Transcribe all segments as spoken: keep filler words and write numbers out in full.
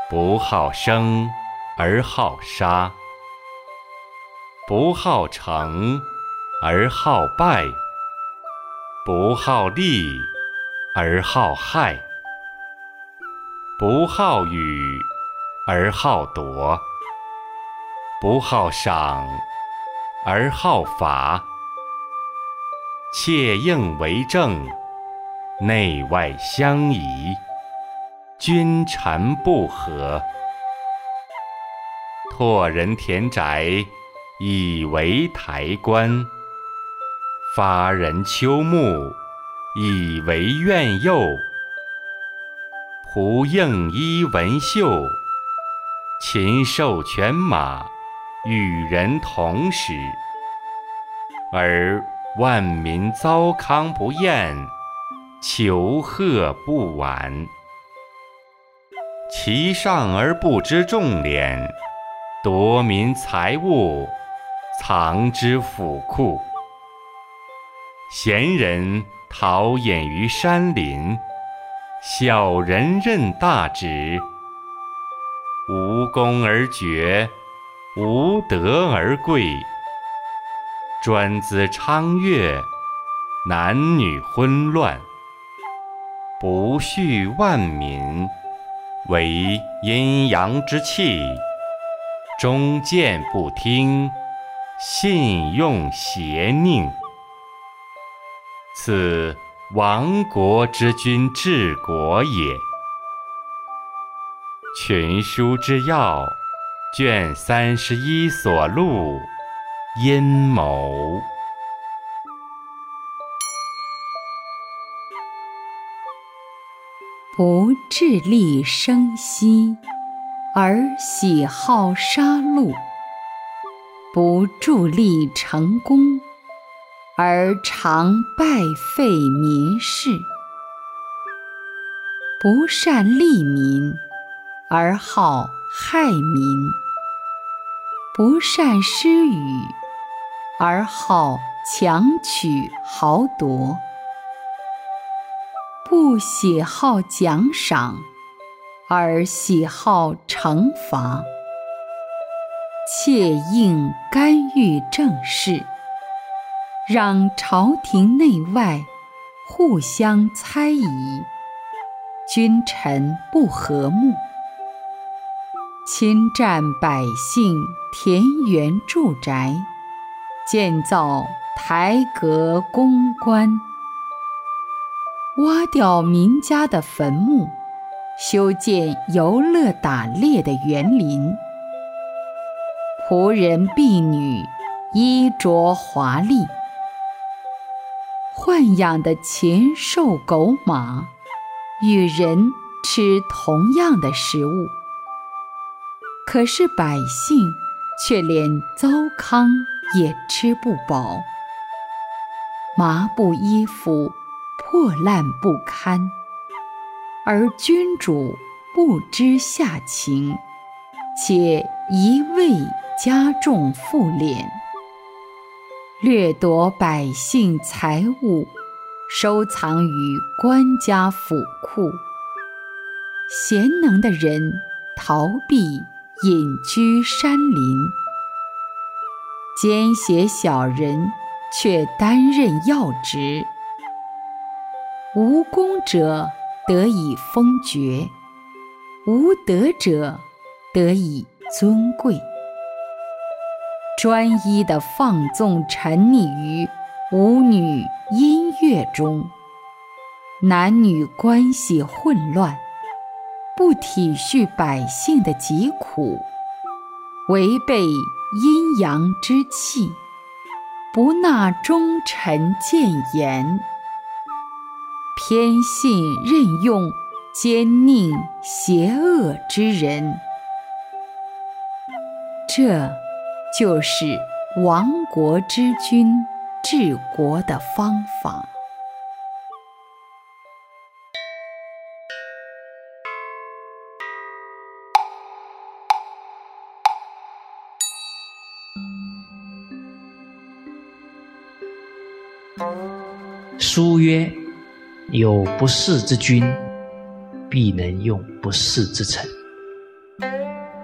不好生而好杀，不好成而好败，不好利而好害，不好与而好夺，不好赏而好罚，切应为正，内外相宜，君臣不和。拓人田宅，以为台观，发人丘木，以为苑囿。仆应衣文绣，禽兽犬马，与人同食，而万民糟糠不厌，求贺不完。其上而不知重敛，夺民财物，藏之府库。贤人陶冶于山林，小人任大职。无功而爵，无德而贵。专资昌乐，男女昏乱。不恤万民，为阴阳之气。忠谏不听，信用邪佞。此亡国之君治国也。群书之要，卷三十一所录，阴谋。 不致力生息，而喜好杀戮；不助力成功，而常败废民事；不善利民，而好害民；不善施与，而好强取豪夺；不喜好奖赏，而喜好惩罚；切应干预政事，让朝廷内外互相猜疑，君臣不和睦，侵占百姓田园住宅，建造台阁宫观，挖掉民家的坟墓，修建游乐打猎的园林。仆人婢女衣着华丽，豢养的禽兽狗马与人吃同样的食物，可是百姓却连糟糠也吃不饱，麻布衣服破烂不堪，而君主不知下情，且一味加重赋敛，掠夺百姓财物，收藏于官家府库。贤能的人逃避隐居山林，奸邪小人却担任要职。无功者得以封爵，无德者得以尊贵。专一地放纵沉溺于舞女音乐中，男女关系混乱，不体恤百姓的疾苦，违背阴阳之气，不纳忠臣谏言，偏信任用奸佞邪恶之人。这就是亡国之君治国的方法。 书曰：有不世之君，必能用不世之臣。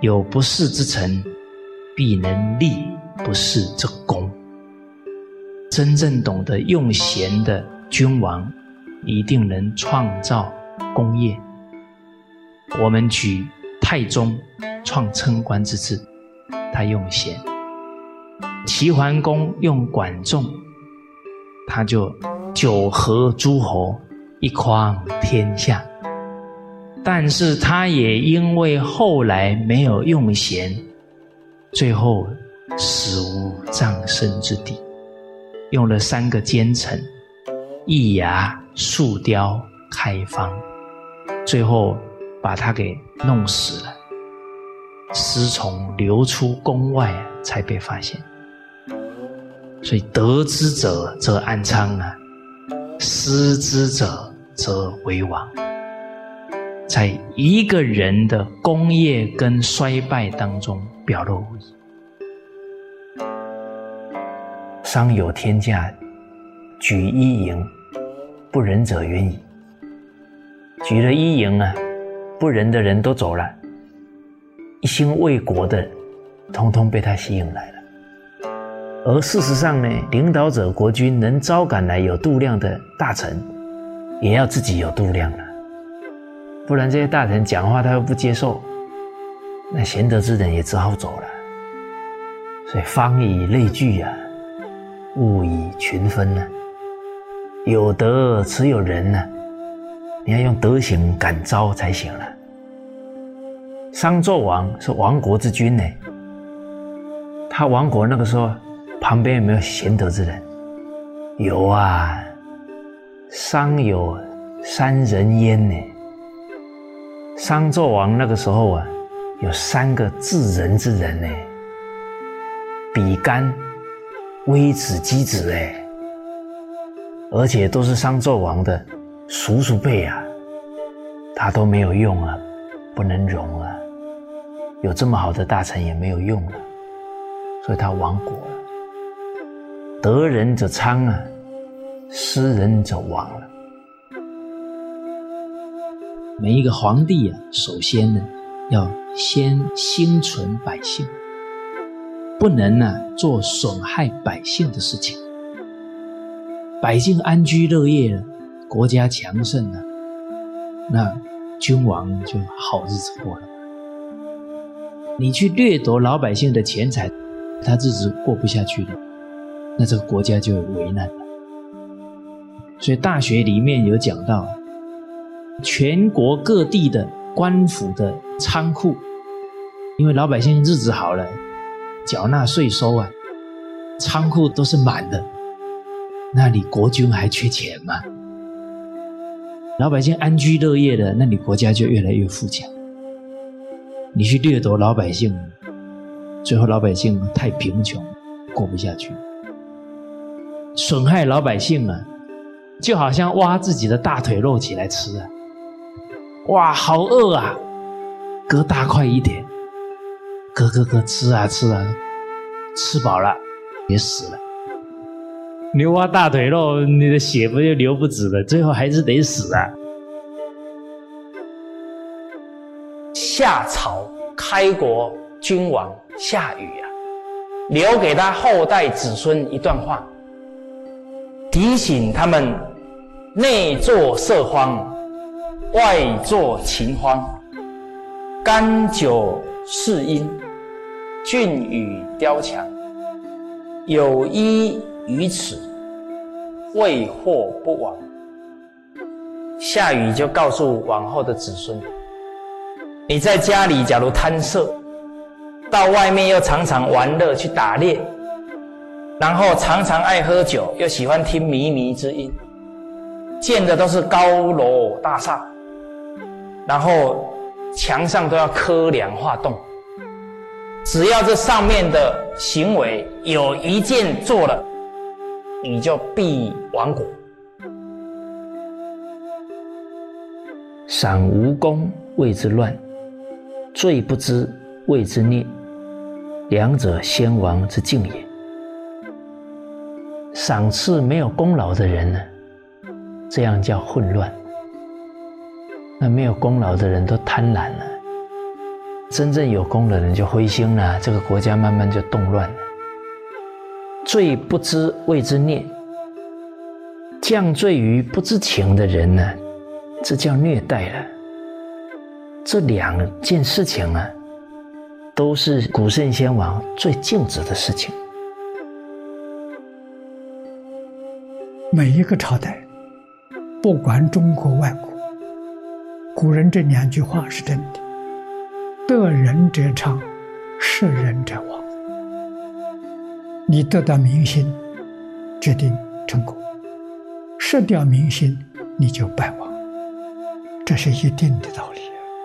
有不世之臣，必能立不世之功。真正懂得用贤的君王，一定能创造功业。我们举太宗创称官之制，他用贤；齐桓公用管仲，他就九合诸侯，一匡天下。但是他也因为后来没有用贤，最后死无葬身之地，用了三个奸臣，易牙、树雕、开方，最后把他给弄死了。尸虫流出宫外才被发现。所以得之者则安昌啊，失之者则为王。在一个人的功业跟衰败当中表露无遗。商有天下，举一营，不仁者远矣。举了一营啊，不仁的人都走了，一心为国的通通被他吸引来了。而事实上呢，领导者国君能招赶来有度量的大臣，也要自己有度量了，不然这些大臣讲话他又不接受，那贤德之人也只好走了。所以方以类聚啊，物以群分啊，有德只有仁啊，你要用德行感召才行了。商纣王是亡国之君呢，他亡国那个时候旁边有没有贤德之人？有啊，商有三人焉呢。商纣王那个时候啊，有三个治人之人呢，比干、微子、箕子哎，而且都是商纣王的叔叔辈啊，他都没有用啊，不能容啊，有这么好的大臣也没有用了，所以他亡国了。得人者昌啊，失人者亡了。每一个皇帝啊，首先呢，要先心存百姓，不能呢、啊、做损害百姓的事情。百姓安居乐业了，国家强盛了，那君王就好日子过了。你去掠夺老百姓的钱财，他日子过不下去了，那这个国家就有危难了。所以大学里面有讲到，全国各地的官府的仓库，因为老百姓日子好了，缴纳税收啊，仓库都是满的，那你国君还缺钱吗？老百姓安居乐业的，那你国家就越来越富强。你去掠夺老百姓，最后老百姓太贫穷，过不下去。损害老百姓啊，就好像挖自己的大腿肉起来吃啊，哇，好饿啊，割大块一点，割割割，吃啊吃啊，吃饱了也死了。你挖大腿肉，你的血不就流不止了，最后还是得死啊。夏朝开国君王夏禹啊，留给他后代子孙一段话，提醒他们内作色荒，外作秦荒，甘酒是因，峻宇雕墙，有依于此，未获不亡。夏禹就告诉往后的子孙，你在家里假如贪色，到外面又常常玩乐去打猎，然后常常爱喝酒，又喜欢听靡靡之音，建的都是高楼大厦，然后墙上都要刻梁画栋，只要这上面的行为有一件做了，你就必亡国。赏无功谓之乱，罪不知谓之孽，两者先王之敬也。赏赐没有功劳的人呢，这样叫混乱。那没有功劳的人都贪婪了， 真正有功的人就灰心了，这个国家慢慢就动乱了。罪不知谓之孽，降罪于不知情的人呢，这叫虐待了。这两件事情啊，都是古圣先王最禁止的事情。 每一个朝代，不管中国外国，古人这两句话是真的：得人者昌，失人者亡。你得到民心，决定成功；失掉民心，你就败亡。这是一定的道理。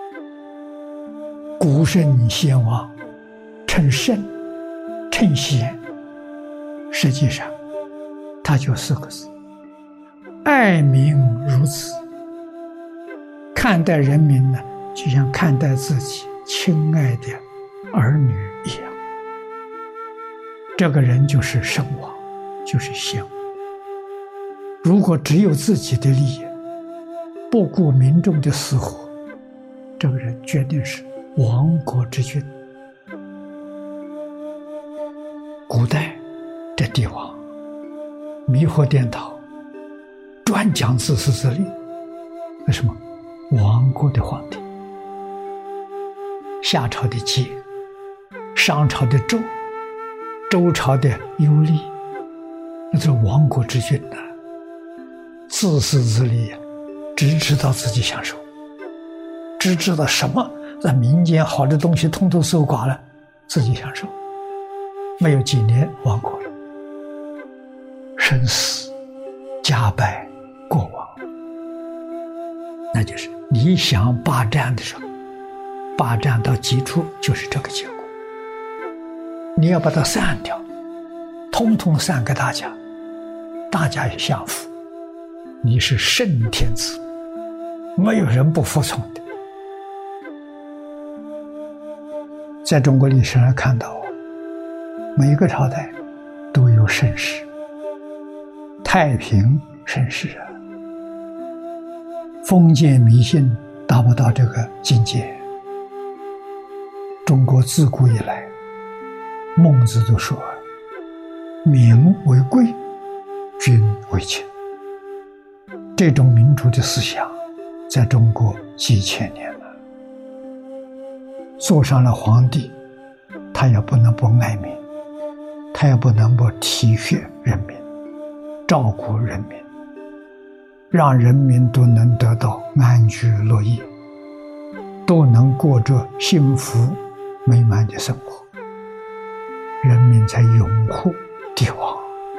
古圣先王称圣称贤，实际上它就四个字：爱民如子。看待人民呢，就像看待自己亲爱的儿女一样。这个人就是圣王，就是贤王。如果只有自己的利益，不顾民众的死活，这个人决定是亡国之君。古代这帝王迷惑颠倒，专讲自私自利，为什么？亡国的皇帝，夏朝的桀，商朝的纣，周朝的幽厉，那是亡国之君呐、啊，自私自利呀、啊，只知道自己享受，只知道什么在民间好的东西通通搜刮了，自己享受，没有几年亡国了，生死家败国亡。那就是你想霸占的时候，霸占到极处就是这个结果。你要把它散掉，通通散给大家，大家也相服，你是圣天子，没有人不服从的。在中国历史上看到，每一个朝代都有盛世，太平盛世啊，封建迷信达不到这个境界。中国自古以来，孟子都说民为贵，君为轻。这种民主的思想在中国几千年了，做上了皇帝，他也不能不爱民，他也不能不体恤人民，照顾人民，让人民都能得到安居乐业，都能过着幸福美满的生活，人民才拥护帝王。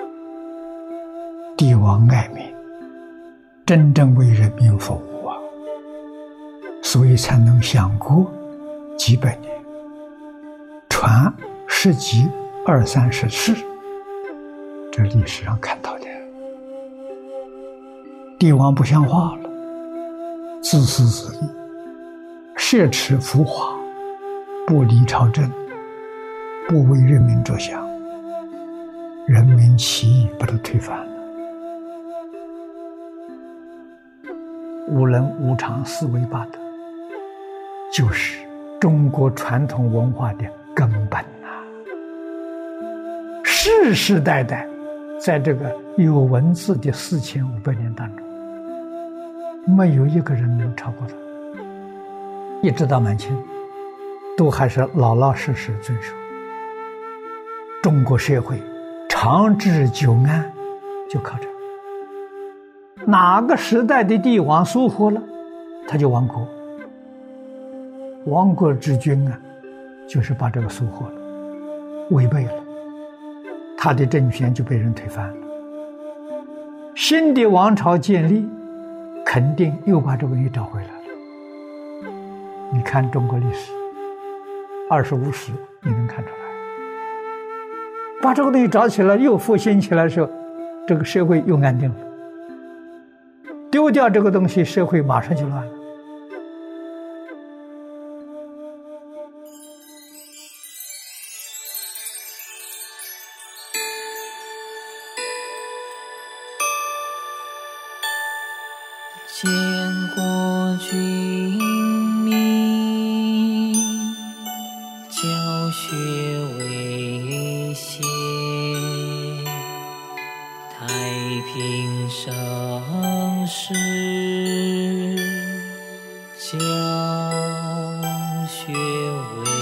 帝王爱民，真正为人民服务啊，所以才能享国几百年，传十几二三十世，这历史上看到的。帝王不像话了，自私自利，奢侈浮华，不理朝政，不为人民着想，人民起义把它推翻了。无能无常四维八德，就是中国传统文化的根本啊！世世代代，在这个有文字的四千五百年当中，没有一个人能超过他。一直到满清，都还是老老实实遵守。中国社会长治久安，就靠这。哪个时代的帝王疏忽了，他就亡国。亡国之君啊，就是把这个疏忽了，违背了，他的政权就被人推翻了。新的王朝建立，肯定又把这个东西找回来了。你看中国历史二十五史，你能看出来，把这个东西找起来，又复兴起来的时候，这个社会又安定了。丢掉这个东西，社会马上就乱了。 见过君明， 学为先，太平盛世，教学为